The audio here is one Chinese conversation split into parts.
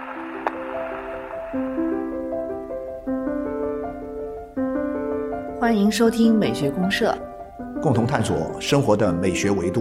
欢迎收听美学公社， 共同探索生活的美学维度。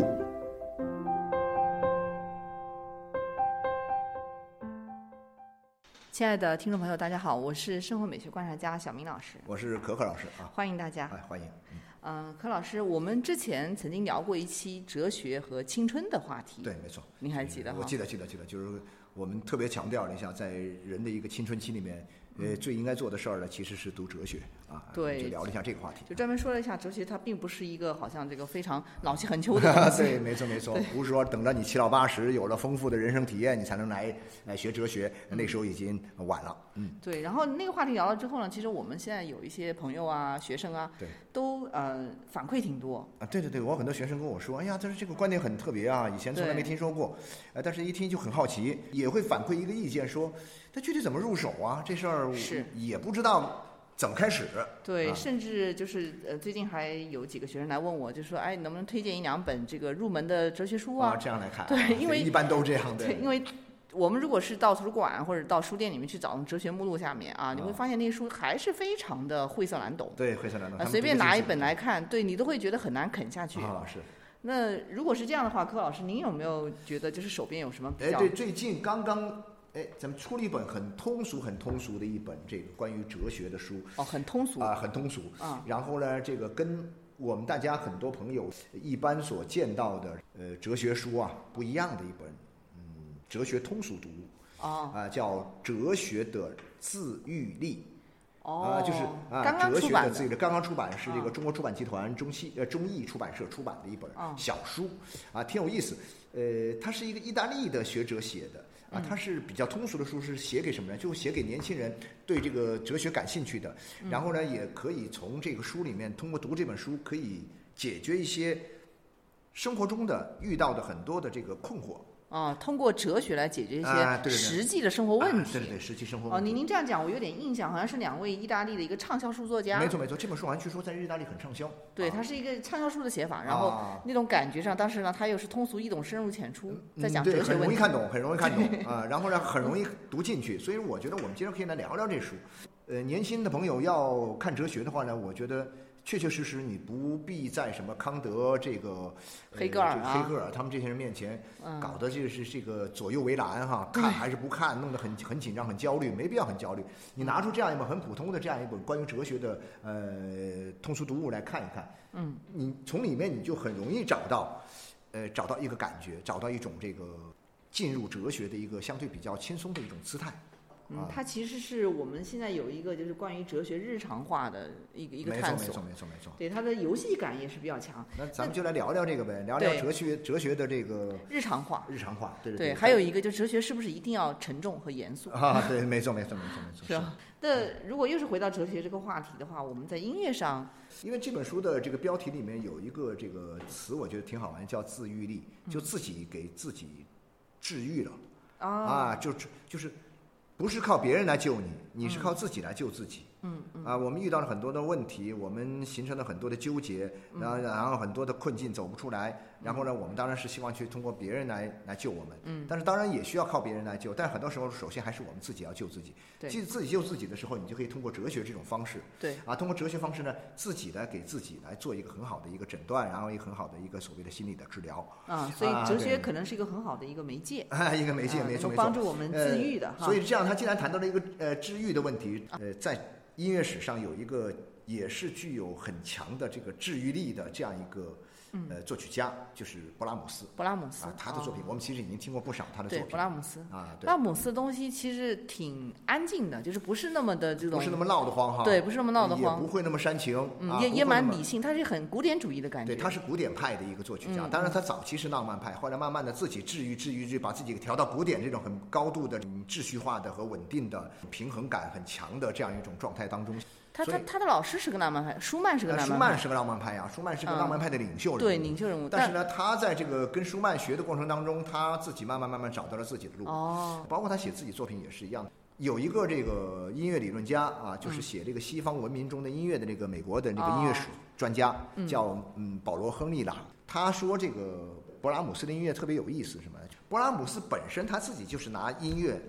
亲爱的听众朋友，大家好，我是生活美学观察家小明老师， 我是可可老师啊， 欢迎大家。 欢迎。 可老师，我们之前曾经聊过一期哲学和青春的话题， 对，没错， 您还记得哈？ 我记得，就是我们特别强调了一下，在人的一个青春期里面，最应该做的事儿呢，其实是读哲学啊。 对， 就聊了一下这个话题， 就专门说了一下哲学，它并不是一个好像这个非常老气横秋的东西。 对，没错，不是说等到你7老80有了丰富的人生体验，你才能来学哲学，那时候已经晚了。 对。然后那个话题聊了之后呢，其实我们现在有一些朋友啊、学生啊， 对， 都反馈挺多啊。对，我很多学生跟我说，哎呀，这个观点很特别啊，以前从来没听说过，但是一听就很好奇，也会反馈一个意见说，它具体怎么入手啊？这事儿是也不知道怎么开始。 对，甚至就是最近还有几个学生来问我，就说，哎，能不能推荐1-2本这个入门的哲学书啊？ 这样来看， 对，因为一般都这样的。 对，因为我们如果是到图书馆或者到书店里面去找哲学目录下面啊，你会发现那些书还是非常的晦涩难懂。 对，晦涩难懂。 随便拿一本来看，对你都会觉得很难啃下去。 是。 那如果是这样的话，柯老师，您有没有觉得就是手边有什么比较？ 对，最近刚刚咱们出了一本很通俗的一本这个关于哲学的书。 很通俗啊，很通俗啊。然后呢，这个跟我们大家很多朋友一般所见到的哲学书啊不一样的一本哲学通俗读物叫《哲学的自愈力》。就是刚刚出版的， 哲学的自愈力刚刚出版，是这个中国出版集团中译出版社出版的一本小书挺有意思。它是一个意大利的学者写的。它是比较通俗的书，是写给什么人？就写给年轻人对这个哲学感兴趣的。然后呢，也可以从这个书里面，通过读这本书，可以解决一些生活中的遇到的很多的这个困惑。 通过哲学来解决一些实际的生活问题。 对，实际生活问题。 您这样讲，我有点印象，好像是2位意大利的一个畅销书作家。 没错，这本书好像据说在意大利很畅销。 对，它是一个畅销书的写法，然后那种感觉上，当时呢，它又是通俗易懂、深入浅出，在讲哲学问题。 很容易看懂然后呢，很容易读进去。所以我觉得我们今天可以来聊聊这书。年轻的朋友要看哲学的话呢，我觉得确实你不必在什么康德这个黑格尔他们这些人面前搞得就是这个左右为难看还是不看，弄得很紧张很焦虑，没必要很焦虑。你拿出这样一本很普通的这样一本关于哲学的通俗读物来看一看，你从里面你就很容易找到一个感觉，找到一种这个进入哲学的一个相对比较轻松的一种姿态。 它其实是我们现在有一个就是关于哲学日常化的一个探索。 没错。 对，它的游戏感也是比较强。 那咱们就来聊聊这个呗，聊聊哲学的这个日常化。 对， 还有一个就哲学是不是一定要沉重和严肃对，没错。 是吧？那如果又是回到哲学这个话题的话，我们在音乐上， 因为这本书的这个标题里面有一个这个词，我觉得挺好玩，叫自愈力，就自己给自己治愈了就是不是靠别人来救你，你是靠自己来救自己。我们遇到了很多的问题，我们形成了很多的纠结，然后很多的困境走不出来。然后呢，我们当然是希望去通过别人来救我们。但是当然也需要靠别人来救，但很多时候首先还是我们自己要救自己。自己救自己的时候，你就可以通过哲学这种方式。通过哲学方式呢，自己来给自己来做一个很好的一个诊断，然后一个很好的一个所谓的心理的治疗。 所以哲学可能是一个很好的一个媒介。 一个媒介，没错， 帮助我们自愈的。 所以这样，他既然谈到了一个治愈的问题，在音乐史上有一个也是具有很强的这个治愈力的这样一个作曲家，就是勃拉姆斯。他的作品我们其实已经听过不少他的作品。 勃拉姆斯勃拉姆斯的东西其实挺安静的，就是不是那么的这种， 不是那么闹得慌对，不是那么闹得慌， 也不会那么煽情， 也蛮理性，他是很古典主义的感觉。 对，他是古典派的一个作曲家。当然他早期是浪漫派，后来慢慢的自己治愈，把自己调到古典这种很高度的秩序化的和稳定的平衡感很强的这样一种状态当中。 他的老师是个浪漫派，舒曼是个浪漫派。 舒曼是个浪漫派舒曼是个浪漫派的领袖人物。 对，领袖人物。 但是呢，他在这个跟舒曼学的过程当中，他自己慢慢找到了自己的路。包括他写自己作品也是一样的。有一个这个音乐理论家就是写这个西方文明中的音乐的这个美国的这个音乐史专家，叫保罗·亨利·朗。他说这个勃拉姆斯的音乐特别有意思，什么？勃拉姆斯本身他自己就是拿音乐来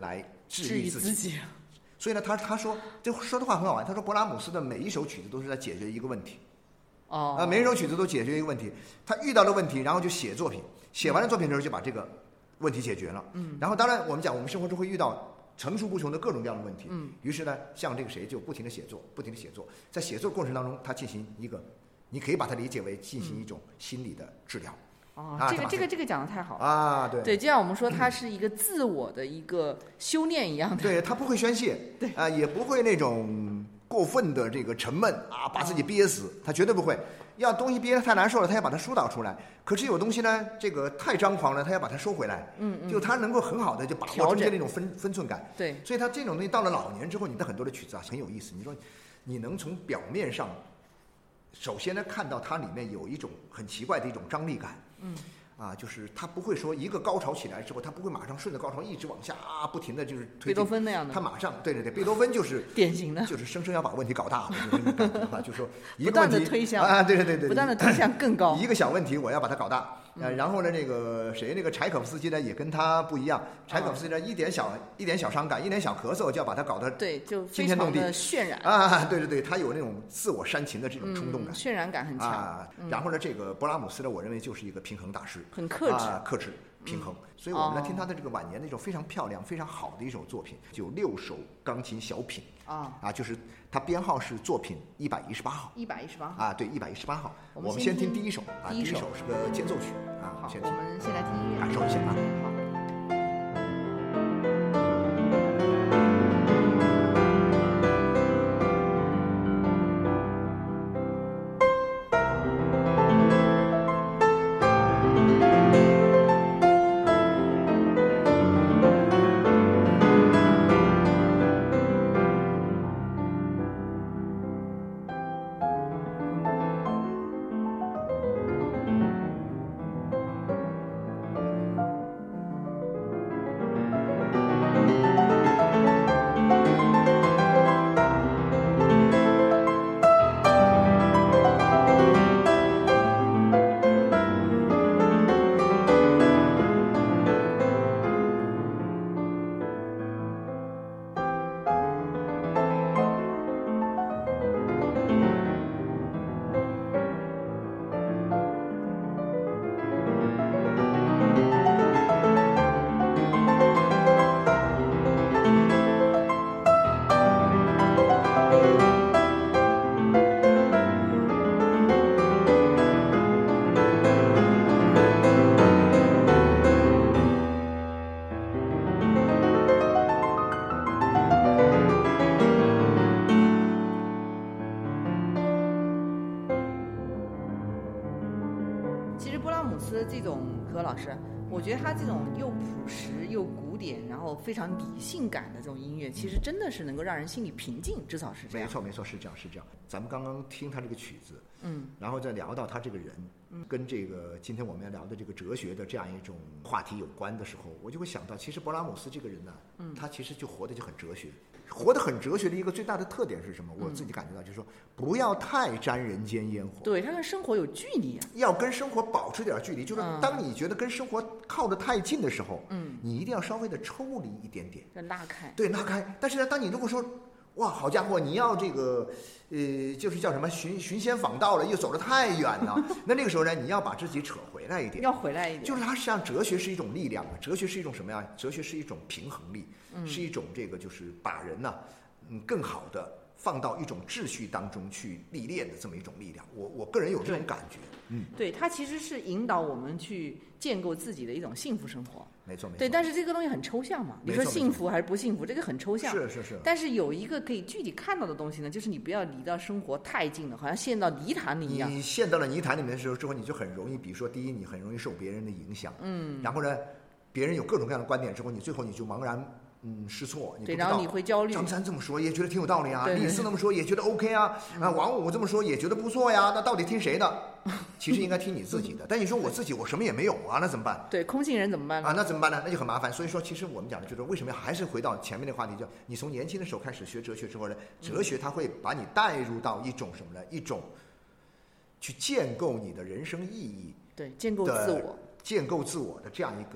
治愈自己。所以呢，他说这说的话很好玩。他说勃拉姆斯的每一首曲子都是在解决一个问题。每一首曲子都解决一个问题。他遇到了问题，然后就写作品，写完了作品的时候就把这个问题解决了。然后当然我们讲我们生活中会遇到层出不穷的各种各样的问题。于是呢，像这个谁就不停的写作，在写作过程当中，他进行一个，你可以把它理解为进行一种心理的治疗。 这个讲的太好了啊！ 对，就像我们说，它是一个自我的一个修炼一样的。 对，他不会宣泄， 对也不会那种过分的这个沉闷啊，把自己憋死，他绝对不会。要东西憋得太难受了，他要把它疏导出来。可是有东西呢，这个太张狂了，他要把它收回来。就他能够很好的就把握中间那种分寸感。 对， 所以他这种东西到了老年之后，你的很多的曲子啊很有意思。你说，你能从表面上，首先呢看到它里面有一种很奇怪的一种张力感。就是他不会说一个高潮起来之后，他不会马上顺着高潮一直往下不停的就是推进。 贝多芬那样的， 他马上对，贝多芬就是典型的， 就是生生要把问题搞大的那种感觉就是说一个问题不断的推向对， 不断的推向更高。 一个小问题我要把它搞大。然后呢，那个柴可夫斯基呢也跟他不一样，柴可夫斯基呢一点小伤感，一点小咳嗽就要把它搞得就非常的渲染对，他有那种自我煽情的这种冲动感， 渲染感很强然后呢，这个勃拉姆斯呢，我认为就是一个平衡大师， 很克制平衡。所以我们来听他的这个晚年的一种非常漂亮、非常好的一首作品，就6首钢琴小品就是他编号是作品118号对，118号。我们先听第一首第一首是个间奏曲好，我们先来听音乐， 感受一下好。 这种何老师，我觉得他这种又朴实又古典，然后非常理性感的这种音乐，其实真的是能够让人心里平静，至少是这样。 没错，是这样。咱们刚刚听他这个曲子，然后再聊到他这个人，跟这个今天我们要聊的这个哲学的这样一种话题有关的时候，我就会想到，其实勃拉姆斯这个人呢，他其实就活得就很哲学。活得很哲学的一个最大的特点是什么？我自己感觉到就是说，不要太沾人间烟火。 对，他跟生活有距离要跟生活保持点距离。就是当你觉得跟生活靠得太近的时候，你一定要稍微的抽离一点点， 拉开。 对，拉开。但是呢，当你如果说，哇，好家伙，你要这个，就是叫什么寻仙访道了，又走得太远了，那个时候呢，你要把自己扯回来一点，就是它实际上哲学是一种力量，哲学是一种什么呀？哲学是一种平衡力，是一种这个就是把人呢，更好的放到一种秩序当中去历练的这么一种力量。我个人有这种感觉。 对，它其实是引导我们去建构自己的一种幸福生活。 没错。 对，但是这个东西很抽象嘛，你说幸福还是不幸福，这个很抽象。 是。 但是有一个可以具体看到的东西呢，就是你不要离到生活太近了，好像陷到泥潭里一样。 你陷到了泥潭里面的时候之后，你就很容易，比如说第一，你很容易受别人的影响。然后呢，别人有各种各样的观点之后，你最后你就茫然失措。 对，然后你会焦虑。 张三这么说也觉得挺有道理啊，李四那么说也觉得 OK 啊，王五这么说也觉得不错呀，那到底听谁的？其实应该听你自己的。但你说我自己我什么也没有啊，那怎么办？ 对，空性人怎么办呢？ 那怎么办呢？那就很麻烦。所以说，其实我们讲的就是为什么还是回到前面的话题，叫你从年轻的时候开始学哲学之后呢，哲学它会把你带入到一种什么呢？一种去建构你的人生意义， 对，建构自我的这样一个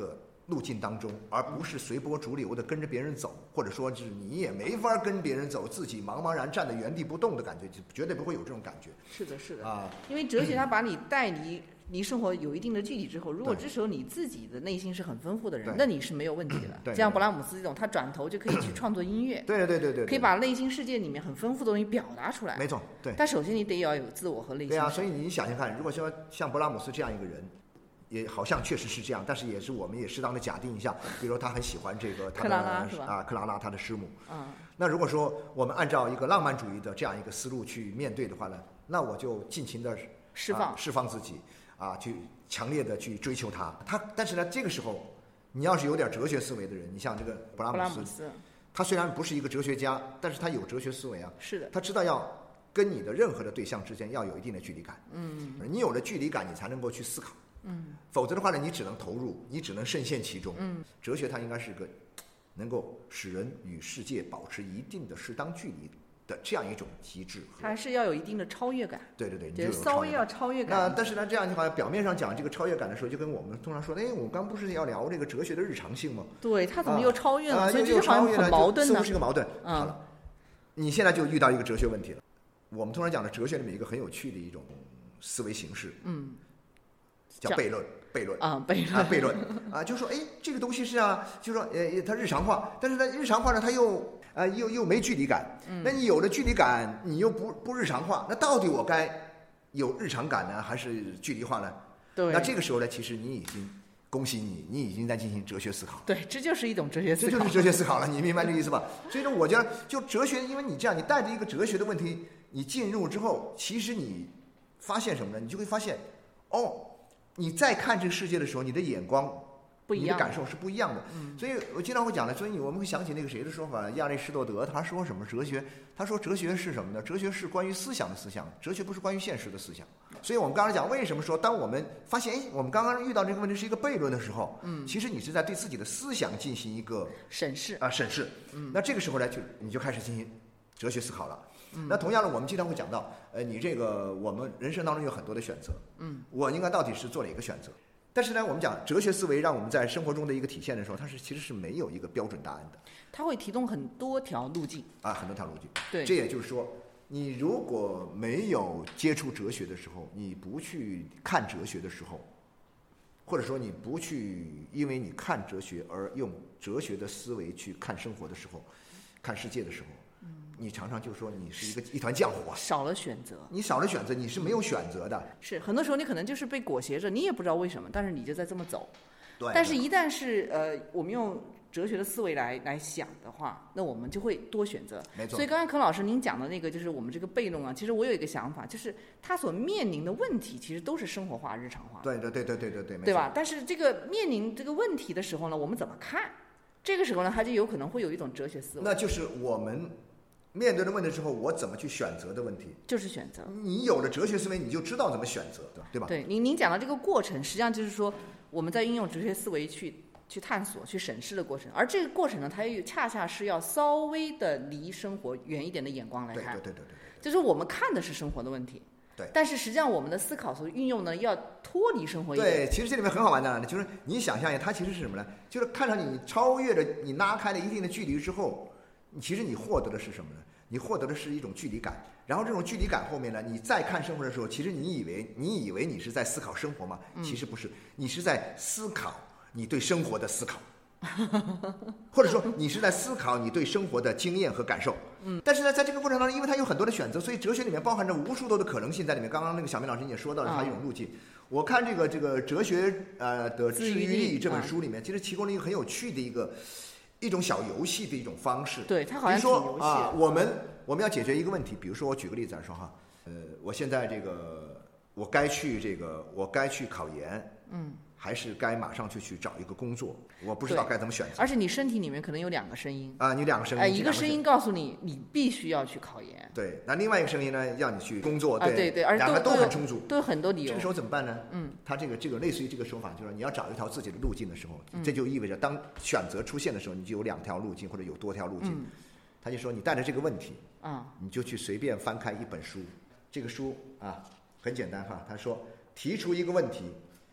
路径当中，而不是随波逐流的跟着别人走，或者说是你也没法跟别人走，自己茫茫然站在原地不动的感觉，就绝对不会有这种感觉。 是的，是的啊， 因为哲学它把你带离生活有一定的距离之后，如果这时候你自己的内心是很丰富的人，那你是没有问题的。 对， 像勃拉姆斯这种，他转头就可以去创作音乐， 对， 可以把内心世界里面很丰富的东西表达出来。 没错，对。 但首先你得要有自我和内心。 对啊，所以你想想看，如果说像勃拉姆斯这样一个人。也好像确实是这样，但是我们也适当的假定一下，比如说他很喜欢这个他的克拉拉是吧？ 克拉拉他的师母。 嗯。 那如果说我们按照一个浪漫主义的这样一个思路去面对的话呢，那我就尽情的释放自己去强烈的去追求他。但是呢，这个时候你要是有点哲学思维的人，你像这个勃拉姆斯，他虽然不是一个哲学家，但是他有哲学思维啊。 是的。 他知道要跟你的任何的对象之间要有一定的距离感。你有了距离感，你才能够去思考。否则的话呢，你只能投入，你只能深陷其中。哲学它应该是个能够使人与世界保持一定的适当距离的这样一种机制。 它是要有一定的超越感。 对，你就稍微要超越感。 但是呢，这样的话，表面上讲这个超越感的时候，就跟我们通常说的，我刚不是要聊这个哲学的日常性吗？ 对，它怎么又超越了？所以这就好像很矛盾呢。 似乎是个矛盾。好了，你现在就遇到一个哲学问题了。我们通常讲的哲学里面一个很有趣的一种思维形式。叫悖论悖论就说这个东西是就说它日常化，但是它日常化呢，它又没距离感。那你有了距离感，你又不日常化，那到底我该有日常感呢，还是距离化呢？ 对。 那这个时候呢，其实你已经恭喜你已经在进行哲学思考。 对，这就是一种哲学思考。 这就是哲学思考了，你明白这个意思吧？所以呢，我觉得就哲学，因为你这样，你带着一个哲学的问题，你进入之后，其实你发现什么呢？你就会发现，你再看这个世界的时候，你的眼光不一样， 你的感受是不一样的。所以我经常会讲的，所以我们会想起那个谁的说法，亚里士多德，他说什么哲学？他说哲学是什么呢？哲学是关于思想的思想，哲学不是关于现实的思想。所以我们刚才讲，为什么说当我们发现我们刚刚遇到这个问题是一个悖论的时候，其实你是在对自己的思想进行一个审视。 那这个时候呢，你就开始进行哲学思考了。那同样的，我们经常会讲到，你这个我们人生当中有很多的选择，我应该到底是做哪个选择？但是呢，我们讲哲学思维让我们在生活中的一个体现的时候，它其实是没有一个标准答案的。 它会提供很多条路径很多条路径。 对， 这也就是说，你如果没有接触哲学的时候，你不去看哲学的时候，或者说你不去因为你看哲学而用哲学的思维去看生活的时候，看世界的时候。你常常就说你是一团浆糊少了选择， 你少了选择，你是没有选择的。 是很多时候你可能就是被裹挟着，你也不知道为什么，但是你就在这么走。 对。 但是一旦是我们用哲学的思维来想的话，那我们就会多选择。 没错。 所以刚才柯老师您讲的那个就是我们这个悖论其实我有一个想法，就是他所面临的问题其实都是生活化、日常化。 对， 对吧？但是这个面临这个问题的时候呢，我们怎么看？这个时候呢，他就有可能会有一种哲学思维。 那就是我们面对的问题之后，我怎么去选择的问题， 就是选择。 你有了哲学思维，你就知道怎么选择，对吧？ 对，您讲的这个过程，实际上就是说我们在运用哲学思维去探索、去审视的过程。而这个过程呢，它又恰恰是要稍微的离生活远一点的眼光来看。 对。 就是我们看的是生活的问题， 对。 但是实际上我们的思考所运用呢，要脱离生活一点。 对，其实这里面很好玩的，就是你想象一下，它其实是什么呢？就是看到你超越了、你拉开了一定的距离之后。其实你获得的是什么呢？你获得的是一种距离感，然后这种距离感后面呢，你再看生活的时候，其实你以为你是在思考生活吗？其实不是，你是在思考你对生活的思考，或者说你是在思考你对生活的经验和感受。但是呢，在这个过程当中，因为它有很多的选择，所以哲学里面包含着无数多的可能性在里面。刚刚那个小明老师你也说到了它一种路径。我看这个哲学的治愈力这本书里面，其实提供了一个很有趣的一种小游戏的一种方式。 对，它好像挺游戏。 我们要解决一个问题，比如说我举个例子来说哈，我现在我该去考研，还是该马上去找一个工作，我不知道该怎么选择。 而且你身体里面可能有两个声音你两个声音， 一个声音告诉你你必须要去考研， 对，那另外一个声音呢要你去工作， 对，而且两个都很充足， 都有很多理由。 这个时候怎么办呢？他这个类似于这个手法，就是你要找一条自己的路径的时候，这就意味着当选择出现的时候，你就有两条路径或者有多条路径。他就说你带着这个问题，你就去随便翻开一本书，这个书很简单哈，他说提出一个问题。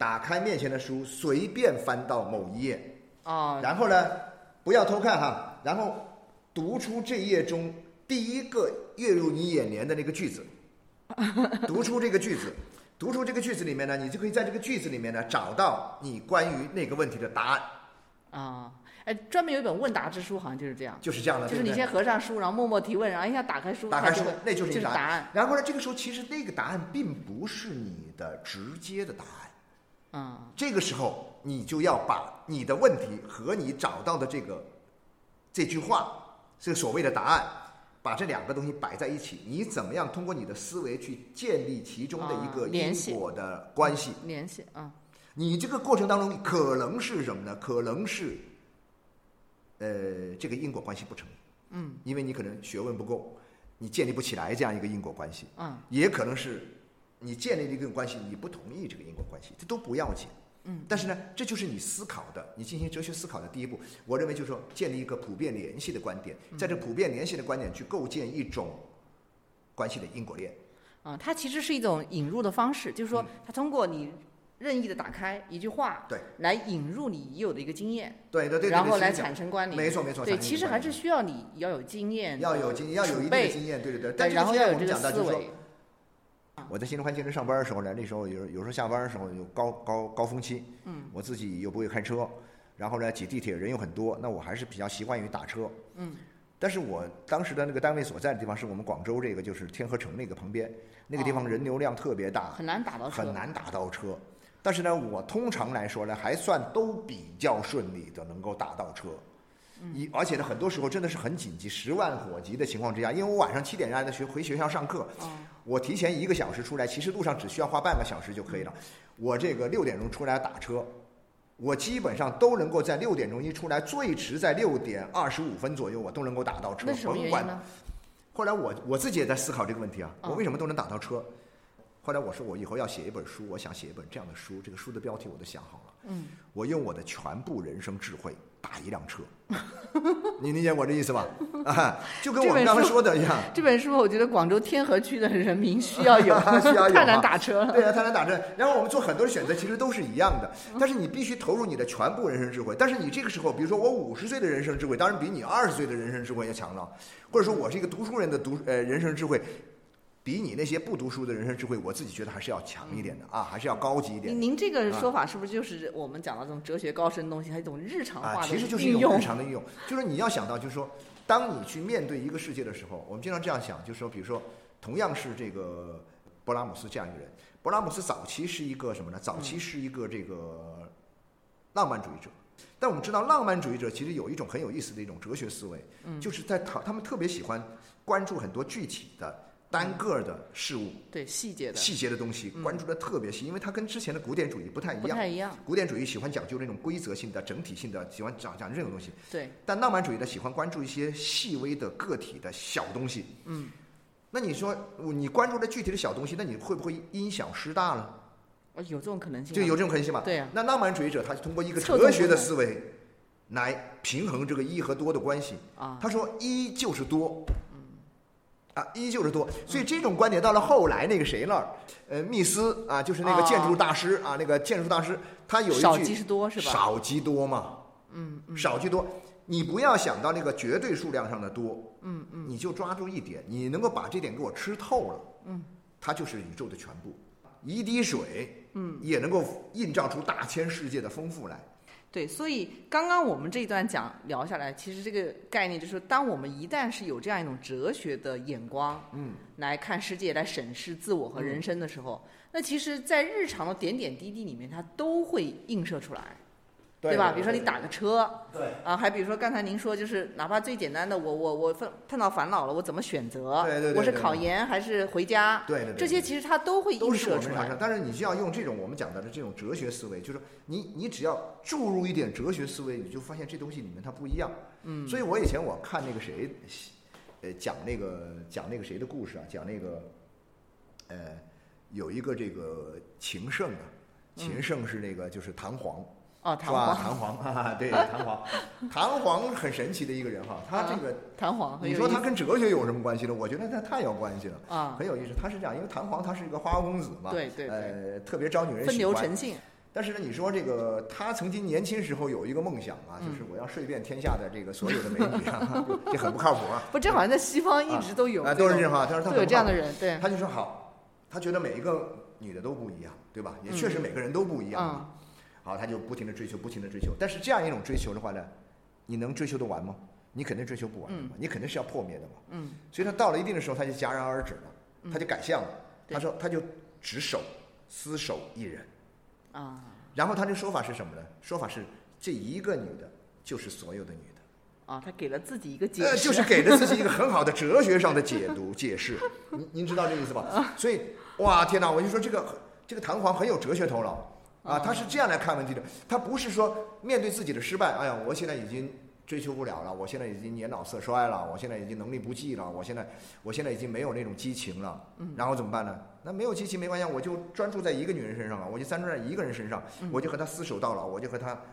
打开面前的书，随便翻到某一页，然后呢，不要偷看哈，然后读出这页中第一个跃入你眼帘的那个句子，读出这个句子里面呢，你就可以在这个句子里面呢找到你关于那个问题的答案。 专门有一本问答之书，好像就是这样。 就是这样的， 就是你先合上书，然后默默提问，然后一下打开书， 那就是你答案。 然后呢，这个时候其实那个答案并不是你的直接的答案。这个时候你就要把你的问题和你找到的这句话，这个所谓的答案，把这两个东西摆在一起，你怎么样通过你的思维去建立其中的一个因果的关系？ 联系你这个过程当中可能是什么呢？可能是这个因果关系不成立，因为你可能学问不够，你建立不起来这样一个因果关系，也可能是你建立了一个关系，你不同意这个因果关系，这都不要紧，但是呢，这就是你思考的，你进行哲学思考的第一步。我认为就是说，建立一个普遍联系的观点，在这普遍联系的观点去构建一种关系的因果链。 它其实是一种引入的方式，就是说，它通过你任意的打开一句话， 对， 来引入你已有的一个经验， 对， 然后来产生关联， 没错。 对，其实还是需要你要有经验， 要有一定的经验，对。但然后要有这个思维。 我在新东方健身上班的时候呢，那时候有时候下班的时候有高峰期，我自己又不会开车，然后呢挤地铁人又很多，那我还是比较习惯于打车，但是我当时的那个单位所在的地方是我们广州这个就是天河城那个旁边，那个地方人流量特别大， 很难打到车。 但是呢，我通常来说呢，还算都比较顺利的能够打到车，而且呢，很多时候真的是很紧急，10万火急的情况之下，因为我晚上7点钟回学校上课，我提前1个小时出来，其实路上只需要花半个小时就可以了。我这个6点钟出来打车，我基本上都能够在6点钟一出来，最迟在6点25分左右，我都能够打到车。 那什么原因呢？ 后来我自己也在思考这个问题啊，我为什么都能打到车？后来我说我以后要写一本书，我想写一本这样的书，这个书的标题我都想好了，我用我的全部人生智慧打一辆车，你理解我这意思吧？就跟我们刚才说的一样。 这本书我觉得广州天河区的人民需要有，太难打车了。 对啊，太难打车。然后我们做很多的选择，其实都是一样的，但是你必须投入你的全部人生智慧。但是你这个时候，比如说我50岁的人生智慧，当然比你20岁的人生智慧要强了，或者说我是一个读书人的人生智慧。比你那些不读书的人生智慧，我自己觉得还是要强一点的还是要高级一点。 您这个说法是不是就是我们讲到这种哲学高深的东西，还有一种日常化的其实就是一种日常的应用。就是你要想到，就是说，当你去面对一个世界的时候，我们经常这样想，就是说，比如说，同样是这个勃拉姆斯这样一个人，勃拉姆斯早期是一个什么呢？早期是一个这个浪漫主义者。但我们知道，浪漫主义者其实有一种很有意思的一种哲学思维，就是在他们特别喜欢关注很多具体的。单个的事物， 对细节的东西关注的特别细，因为它跟之前的古典主义不太一样。古典主义喜欢讲究那种规则性的、整体性的，喜欢讲这种东西。 对。 但浪漫主义呢，喜欢关注一些细微的个体的小东西。那你说你关注的具体的小东西，那你会不会因小失大呢？ 有这种可能性。 就有这种可能性嘛？ 对呀。 那浪漫主义者他通过一个哲学的思维来平衡这个一和多的关系。他说一就是多。一就是多，所以这种观点到了后来那个谁那儿，密斯就是那个建筑大师那个建筑大师，他有一句少即是多是吧？ 少即多嘛，少即多，你不要想到那个绝对数量上的多，你就抓住一点，你能够把这点给我吃透了，它就是宇宙的全部，一滴水，也能够映照出大千世界的丰富来。 对，所以刚刚我们这一段聊下来，其实这个概念就是说，当我们一旦是有这样一种哲学的眼光，来看世界、来审视自我和人生的时候，那其实，在日常的点点滴滴里面，它都会映射出来。对吧？比如说你打个车， 对还比如说刚才您说，就是哪怕最简单的，我碰到烦恼了，我怎么选择？ 对， 我是考研还是回家？ 对， 这些其实它都会映射出来。 但是你就要用这种我们讲到的这种哲学思维，就是你只要注入一点哲学思维，你就发现这东西里面它不一样。所以我以前我看那个谁，讲那个谁的故事讲那个，有一个这个情圣情圣是那个就是唐璜。 唐璜对，唐璜很神奇的一个人他这个唐璜， 你说他跟哲学有什么关系呢？我觉得他太有关系了很有意思。他是这样，因为唐璜他是一个花花公子嘛， 对， 特别招女人喜欢， 风流成性。 但是呢，你说这个他曾经年轻时候有一个梦想啊，就是我要睡遍天下的这个所有的美女啊，这很不靠谱啊。 不，这好像在西方一直都有， 都是这样哈。他说他有这样的人，对。 他就说好，他觉得每一个女的都不一样，对吧？也确实每个人都不一样。好，他就不停的追求，不停的追求。但是这样一种追求的话呢，你能追求得完吗？你肯定追求不完的嘛，你肯定是要破灭的嘛。所以他到了一定的时候，他就戛然而止了，他就改向了。他说他就只厮守一人。然后他这说法是什么呢？说法是这一个女的就是所有的女的。 他给了自己一个解释， 就是给了自己一个很好的哲学上的解释。您知道这个意思吧？所以哇，天哪！我就说这个弹簧很有哲学头脑啊，他是这样来看问题的。他不是说面对自己的失败，哎呀，我现在已经追求不了了，我现在已经年老色衰了，我现在已经能力不济了，我现在已经没有那种激情了，然后怎么办呢？那没有激情没关系，我就专注在一个女人身上了，我就专注在一个人身上，我就和她厮守到老，我就和她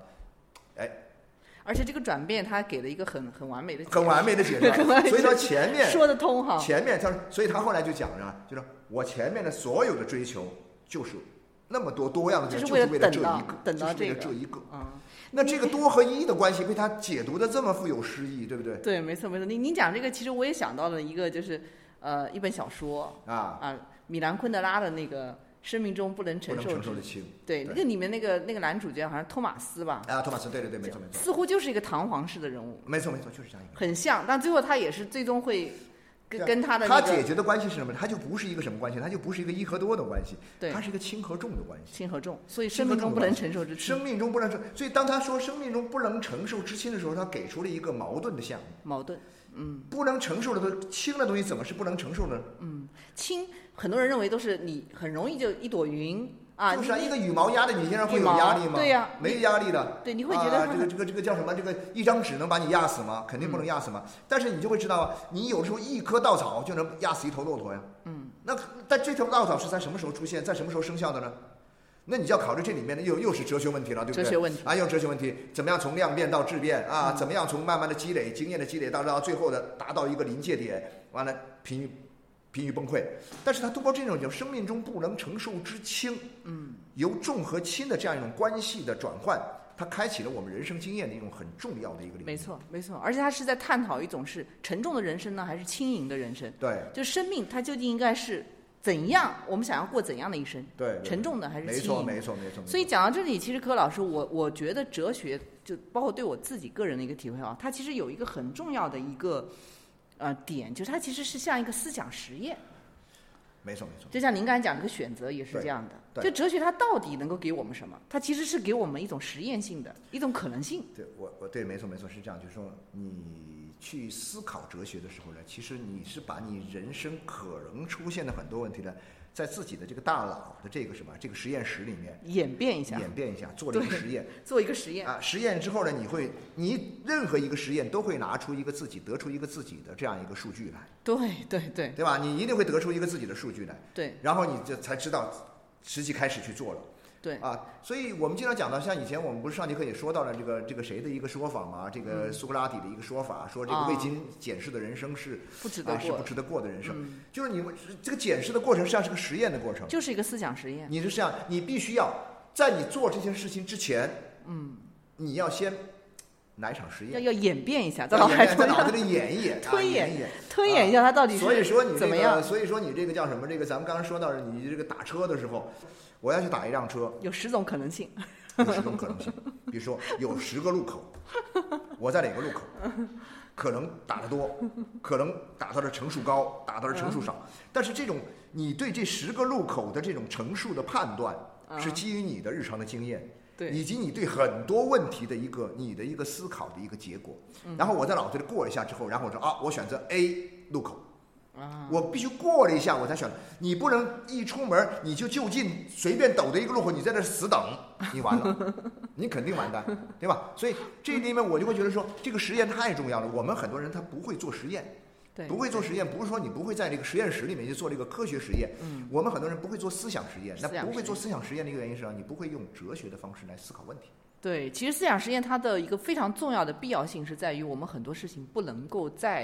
而且这个转变，他给了一个很完美的解释，所以说前面说得通哈。 前面所以他后来就讲着，就是我前面的所有的追求，就是那么多样的追求，就是为了这一个， 等到这个。那这个多和一的关系被他解读的这么富有诗意，对不对？ 对，没错。您讲这个，其实我也想到了一个，就是一本小说米兰昆德拉的那个。生命中不能承受的轻， 对，那个里面那个男主角好像托马斯吧？ 托马斯，对，没错。 似乎就是一个弹簧式的人物。 没错，就是这样一个。 很像，但最后他也是最终会跟他的他解决的关系是什么？他就不是一个什么关系？他就不是一个一和多的关系， 对， 它是一个轻和重的关系。 轻和重，所以生命中不能承受之轻。 生命中不能承受，所以当他说生命中不能承受之轻的时候，他给出了一个矛盾的项目。 矛盾， 不能承受的东西，轻的东西怎么是不能承受的？ 轻，很多人认为都是你很容易就一朵云啊， 就是一个羽毛压在你身上会有压力吗？ 对呀， 没压力的。 对，你会觉得这个叫什么？这个一张纸能把你压死吗？肯定不能压死嘛。但是你就会知道，你有时候一棵稻草就能压死一头骆驼呀。那但这头稻草是在什么时候出现，在什么时候生效的呢？那你就要考虑这里面的又是哲学问题了，对不对？ 哲学问题用哲学问题，怎么样从量变到质变啊？怎么样从慢慢的积累经验的积累到最后的达到一个临界点，完了濒于崩溃。但是它通过这种叫生命中不能承受之轻，由重和轻的这样一种关系的转换，它开启了我们人生经验的一种很重要的一个领域。 没错，而且它是在探讨一种是沉重的人生呢，还是轻盈的人生？ 对， 就生命它究竟应该是怎样？我们想要过怎样的一生？ 对， 沉重的还是轻盈的？ 没错。 所以讲到这里，其实柯老师，我觉得哲学就包括对我自己个人的一个体会啊，它其实有一个很重要的一个点，就是它其实是像一个思想实验。 没错。 就像您刚才讲这个选择也是这样的，就哲学它到底能够给我们什么？它其实是给我们一种实验性的一种可能性。 对，我对，没错，是这样。就是说，你去思考哲学的时候呢，其实你是把你人生可能出现的很多问题呢，在自己的这个大脑的这个实验室里面演变一下， 做了一个实验， 做一个实验实验之后呢，你任何一个实验都会得出一个自己的这样一个数据来。 对吧？你一定会得出一个自己的数据来。 对， 然后你就才知道实际开始去做了。 对所以我们经常讲到，像以前我们不是上节课也说到了这个谁的一个说法嘛？这个苏格拉底的一个说法，说这个未经检视的人生是不值得过的人生。就是你这个检视的过程实际上是个实验的过程， 就是一个思想实验。 你是这样，你必须要在你做这件事情之前，你要先来一场实验， 要演变一下， 在脑子里演一演， 推演一下它到底是怎么样。 所以说你这个叫什么？这个咱们刚刚说到你这个打车的时候，我要去打一辆车， 有10种可能性。 比如说有10个路口，我在哪个路口可能打得多，可能打到的乘数高，打到的乘数少。但是这种你对这10个路口的这种乘数的判断，是基于你的日常的经验。 对， 以及你对很多问题的你的一个思考的一个结果，然后我在脑子里过一下之后，然后我说我选择 A 路口，我必须过了一下我才选。你不能一出门你就近随便抖的一个路口，你在这死等，你完了，你肯定完蛋，对吧？所以这里面我就会觉得说，这个实验太重要了。我们很多人他不会做实验。不会做实验，不是说你不会在这个实验室里面去做这个科学实验。我们很多人不会做思想实验，那不会做思想实验的一个原因是你不会用哲学的方式来思考问题。 对，其实思想实验它的一个非常重要的必要性是在于我们很多事情不能够在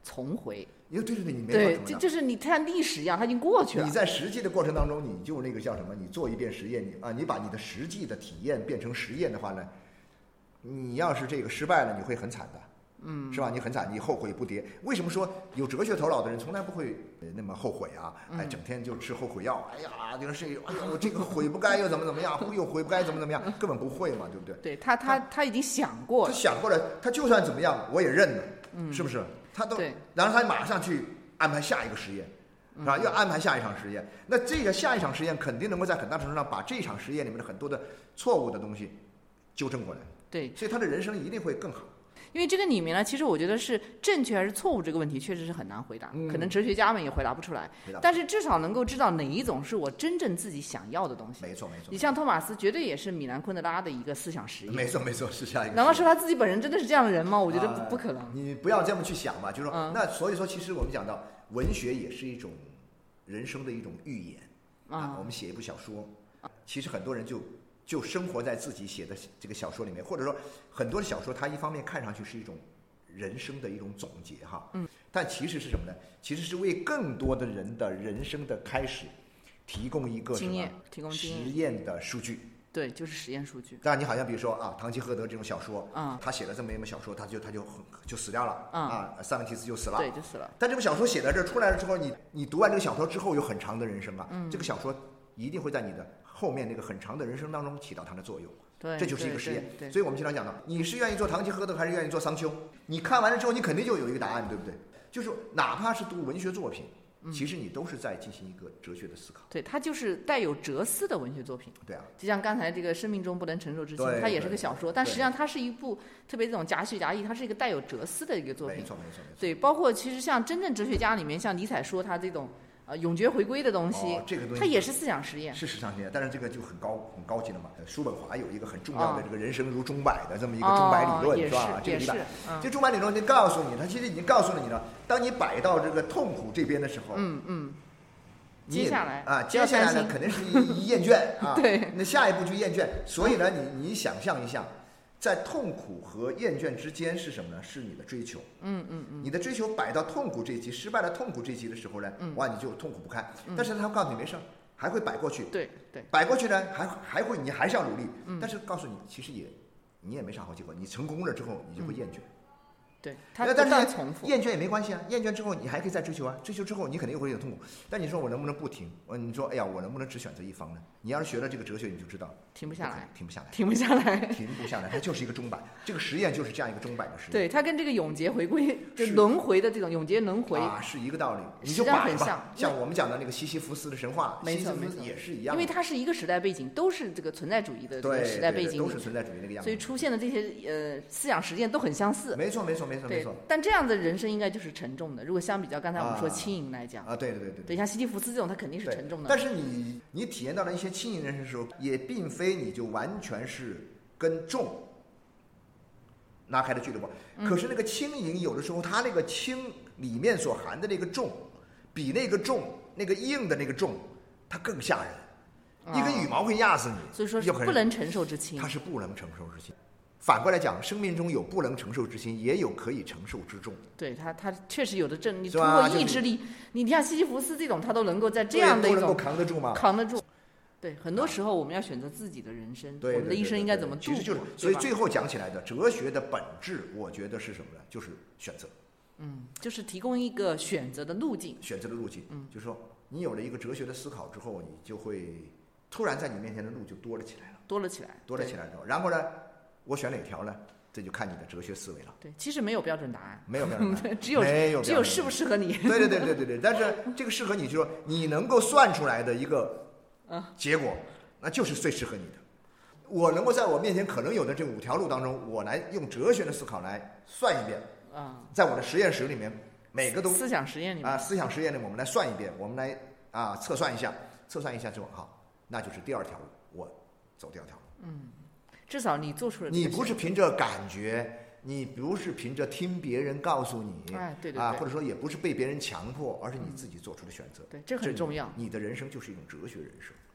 重回。 对对对，你没对，就是你看历史一样，它已经过去了。 你在实际的过程当中，你就那个叫什么？你做一遍实验，你把你的实际的体验变成实验的话呢，你要是这个失败了，你会很惨的。是吧？你很惨，你后悔不迭。为什么说有哲学头脑的人从来不会那么后悔啊？整天就吃后悔药。哎呀，就是哎呦，这个悔不该又怎么样，又悔不该怎么样，根本不会嘛，对不对？ 对他已经想过了， 他想过了，他就算怎么样，我也认了，是不是？他都，然后他马上去安排下一个实验，是吧？又安排下一场实验。那这个下一场实验肯定能够在很大程度上把这场实验里面的很多的错误的东西纠正过来。 对， 所以他的人生一定会更好。 因为这个里面呢，其实我觉得是正确还是错误这个问题，确实是很难回答，可能哲学家们也回答不出来。但是至少能够知道哪一种是我真正自己想要的东西。 没错没错。 你像托马斯，绝对也是米兰昆德拉的一个思想实验。 没错没错，是下一个。 难道说他自己本人真的是这样的人吗？我觉得不可能。 你不要这么去想嘛，就是说，那所以说，其实我们讲到文学也是一种人生的一种预演啊。我们写一部小说，其实很多人就生活在自己写的这个小说里面，或者说很多的小说，它一方面看上去是一种人生的一种总结哈，但其实是什么呢？其实是为更多的人的人生的开始提供一个什么提供实验的数据。 对，就是实验数据。 当然，你好像比如说啊，堂吉诃德这种小说，他写了这么一本小说，他就死掉了，塞万提斯就死了， 对，就死了。 但这部小说写在这出来了之后，你读完这个小说之后有很长的人生啊，这个小说一定会在你的后面那个很长的人生当中起到它的作用。 对， 这就是一个实验。 对， 所以我们经常讲到，你是愿意做堂吉诃德还是愿意做桑丘？你看完了之后，你肯定就有一个答案，对不对？就是哪怕是读文学作品，其实你都是在进行一个哲学的思考。 对，它就是带有哲思的文学作品。 对啊， 就像刚才这个《生命中不能承受之轻》，它也是个小说，但实际上它是一部特别这种夹叙夹议，它是一个带有哲思的一个作品。 没错。 对，包括其实像真正哲学家里面，像尼采说他这种永绝回归的东西， 这个东西它也是思想实验， 是思想实验，但是这个就很高级了嘛。叔本华有一个很重要的这个人生如钟摆的这么一个钟摆理论，是吧？这个理论，这钟摆理论就告诉你，它其实已经告诉了你了。当你摆到这个痛苦这边的时候， 接下来呢肯定是厌倦啊， 对， 那下一步就厌倦。所以呢，你想象一下。在痛苦和厌倦之间是什么呢？是你的追求。你的追求摆到痛苦这一级，失败了痛苦这一级的时候呢，哇，你就痛苦不堪。但是他告诉你没事，还会摆过去。 对， 摆过去呢，还会，你还是要努力。但是告诉你，其实你也没啥好结果。你成功了之后，你就会厌倦。 对，它不断重复。 厌倦也没关系啊，厌倦之后你还可以再追求啊，追求之后你肯定会有痛苦。但你说我能不能不停？你说哎呀，我能不能只选择一方呢？你要是学了这个哲学，你就知道停不下来， 停不下来，它就是一个钟摆。这个实验就是这样一个钟摆的实验。 对，它跟这个永劫回归、就轮回的这种永劫轮回是一个道理。你就摆很像我们讲的那个西西弗斯的神话， 没错， 也是一样。 因为它是一个时代背景，都是这个存在主义的这个时代背景， 都是存在主义那个样子。 所以出现的这些思想实践都很相似。 没错。 但这样的人生应该就是沉重的。如果相比较刚才我们说轻盈来讲对， 像西西弗斯这种，他肯定是沉重的。 但是你体验到了一些轻盈人生的时候，也并非你就完全是跟重拉开的距离吧。可是那个轻盈有的时候，它那个轻里面所含的那个重，比那个重那个硬的那个重，它更吓人。一根羽毛会压死你。 所以说是不能承受之轻。 它是不能承受之轻。反过来讲，生命中有不能承受之轻，也有可以承受之重。 对，他确实有的你通过意志力，你像西西弗斯这种，他都能够在这样的一种都能够扛得住吗？ 扛得住。对，很多时候我们要选择自己的人生，我们的一生应该怎么度过？ 其实就是，所以最后讲起来的哲学的本质，我觉得是什么呢？就是选择。 就是提供一个选择的路径。 就是说，你有了一个哲学的思考之后，你就会突然在你面前的路就多了起来了。 多了起来之后，然后呢？我选哪条呢？这就看你的哲学思维了。 对，其实没有标准答案， 没有标准答案， 只有适不适合你。 对。但是这个适合你，就是说你能够算出来的一个结果，那就是最适合你的。我能够在我面前可能有的这5条路当中，我来用哲学的思考来算一遍。在我的实验室里面，每个都思想实验里面思想实验里我们来算一遍，我们来测算一下之后，好，那就是第2条路，我走第2条路。 至少你做出了。 你不是凭着感觉，你不是凭着听别人告诉你， 对， 或者说也不是被别人强迫，而是你自己做出的选择。 对，这很重要。 你的人生就是一种哲学人生。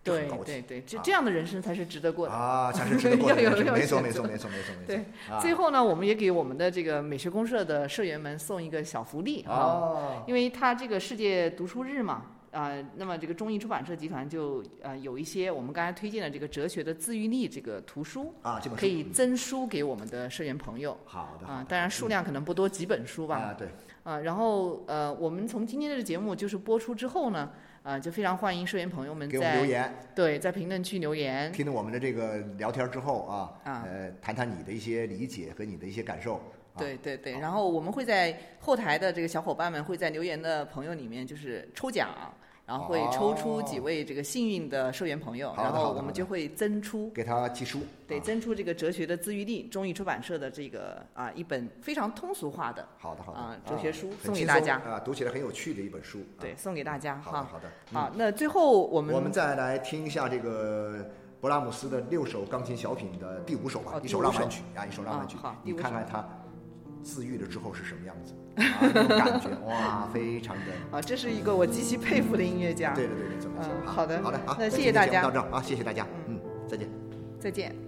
对对对，这样的人生才是值得过的啊，才是值得过的人生。没错没错没错没错没错。 对，最后呢，我们也给我们的这个美学公社的社员们送一个小福利啊，因为他这个世界读书日嘛。那么这个中译出版社集团就有一些我们刚才推荐的这个哲学的自愈力这个图书啊，这本书可以增书给我们的社员朋友。 好的当然数量可能不多，几本书吧。 对。 然后我们从今天的节目就是播出之后呢，就非常欢迎社员朋友们给我们留言， 对，在评论区留言。 听了我们的这个聊天之后谈谈你的一些理解和你的一些感受。 对对对，然后我们会在后台的这个小伙伴们会在留言的朋友里面就是抽奖。然后会抽出几位这个幸运的社员朋友，然后我们就会增出给他寄书， 对，增出这个哲学的自愈力，中译出版社的这个一本非常通俗化的哲学书送给大家读起来很有趣的一本书， 对，送给大家好的。 好，那最后我们再来听一下这个勃拉姆斯的6首钢琴小品的第5首吧，一首浪漫曲一首浪漫曲，你看看它自愈了之后是什么样子那种感觉哇，非常的这是一个我极其佩服的音乐家。 对，怎么好的， 好， 那谢谢大家， 到这儿谢谢大家，再见。 再见。